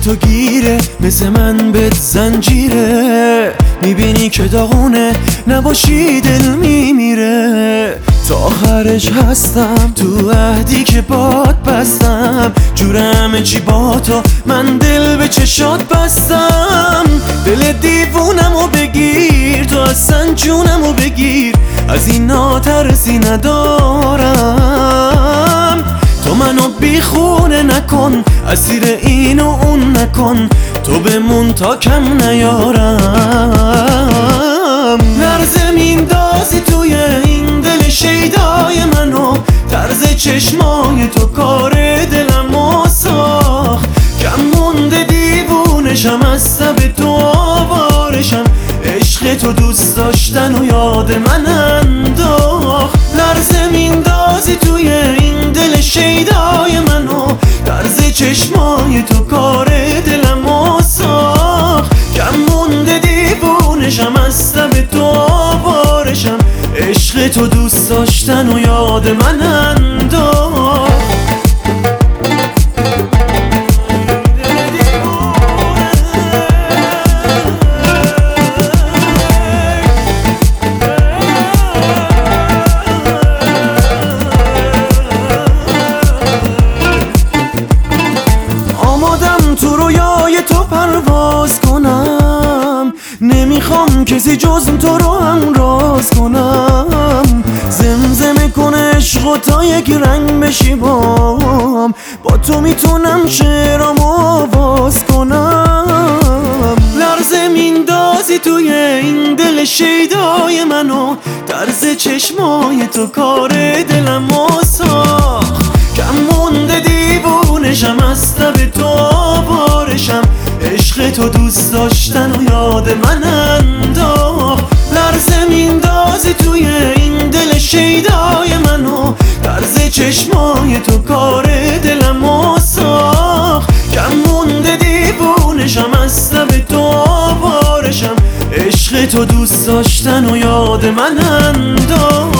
تو گیره، مثل من بهت زنجیره. میبینی که داغونه نباشی دل میمیره. تا آخرش هستم تو عهدی که باد بستم. جورم چی با تو من دل به چشات بستم. دل دیوونمو بگیر تو اصلا جونمو بگیر. از اینا ترسی ندارم. تو منو بیخونه نکن، اسیر این و اون نکن. تو بمون تا کم نیارم. لرزه میندازی توی این دل شیدای منو. طرز چشمای تو کار دلمو ساخت. کم مونده دیوونشم، از تب تو آوارشم. عشق تو دوست داشتن و یاد من انداخت. لرزه میندازی توی این دل شیدای منو. طرز چشمای تو کار دلمو ساخت. کم مونده دیوونشم، از تب تو آوارشم. عشق تو دوست داشتن و یاد من انداخت. تو رویای تو پرواز کنم. نمیخوام کسی جز تو رو همراز کنم. زمزمه کن عشق و تا یک رنگ بشی بام. با تو میتونم شعرام آواز کنم. لرزه میندازی توی این دل شیدای منو. طرز چشمای تو کار دلمو ساخت. کم مونده دیوونشم، از تب تو آوارشم. عشق تو دوست داشتن و یاد من انداخت. لرزه میندازی توی این دل شیدای منو. طرز چشمای تو کار دلمو ساخت. کم مونده دیوونشم، از تب تو آوارشم. عشق تو دوست داشتن و یاد من انداخت.